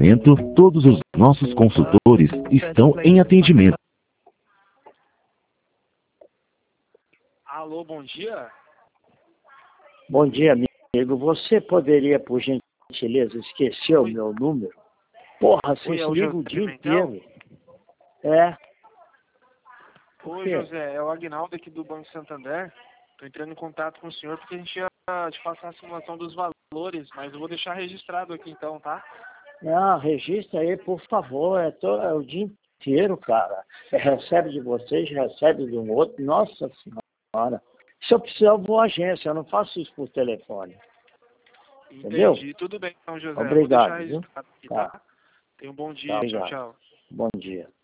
momento, todos os nossos consultores estão em atendimento. Alô, bom dia. Bom dia, amigo. Você poderia, por gentileza, esquecer o meu número? Porra, vocês ligam o dia inteiro. É. Oi, José. É o Agnaldo aqui do Banco Santander. Estou entrando em contato com o senhor porque a gente ia te passar a simulação dos valores, mas eu vou deixar registrado aqui então, tá? Não, registra aí, por favor. É o dia inteiro, cara. Recebe de vocês, recebe de um outro. Nossa Senhora. Se eu precisar, eu vou à agência. Eu não faço isso por telefone. Entendeu? Entendi. Tudo bem, então, José. Obrigado, vou deixar registrado aqui, tá? tá? Tenha um bom dia. Tá, Tchau, obrigado. tchau. Bom dia.